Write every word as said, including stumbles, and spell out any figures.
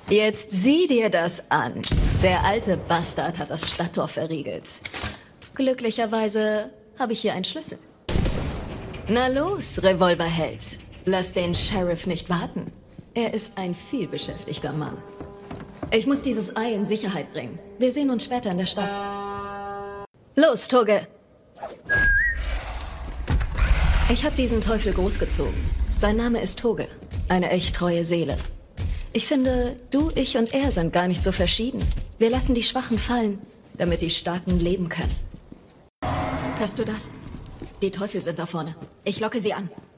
Jetzt sieh dir das an. Der alte Bastard hat das Stadttor verriegelt. Glücklicherweise habe ich hier einen Schlüssel. Na los, Revolverheld. Lass den Sheriff nicht warten. Er ist ein vielbeschäftigter Mann. Ich muss dieses Ei in Sicherheit bringen. Wir sehen uns später in der Stadt. Los, Toge! Ich habe diesen Teufel großgezogen. Sein Name ist Toge. Eine echt treue Seele. Ich finde, du, ich und er sind gar nicht so verschieden. Wir lassen die Schwachen fallen, damit die Starken leben können. Hörst du das? Die Teufel sind da vorne. Ich locke sie an.